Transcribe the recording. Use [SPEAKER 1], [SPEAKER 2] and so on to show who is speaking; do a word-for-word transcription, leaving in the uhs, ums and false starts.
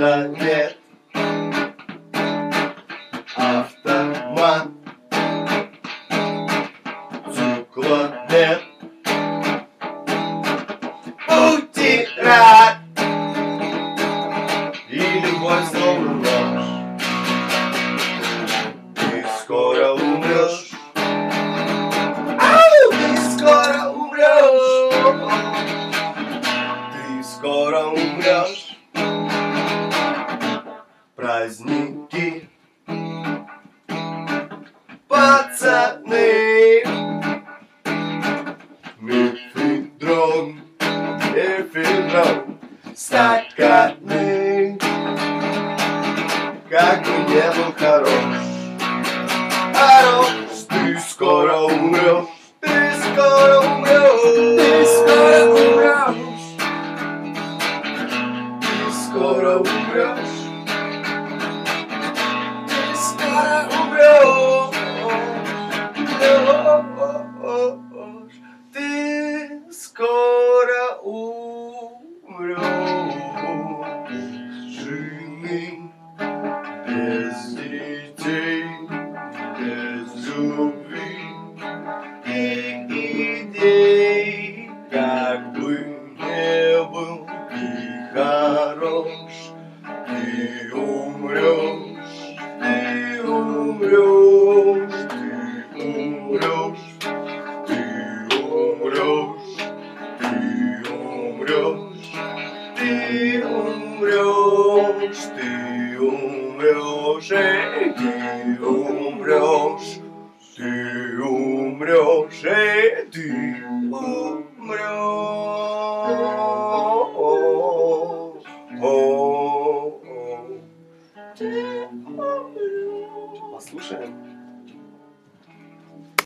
[SPEAKER 1] пистолет, автомат, циклопед, утират и любовь снова ложь. Ты скоро умрешь, ау, ты скоро умрешь, ты скоро умрешь. Праздники, пацаны, мефедрон, мефедрон, стаканы, как бы не был хорош, хорош, ты скоро умрешь, ты скоро умрешь, ты скоро умрешь, ты скоро умрешь. Скоро умрешь, ты скоро умрешь. Жены без детей, без любви и идей, как бы не был ты хорош, ты умрешь. Ты умрешь, ты умрешь, ты умрешь, ты умрешь, ты умрешь, ты умрешь, эй, ты умрешь, ты умрешь, эй, ты умрешь. Послушаем.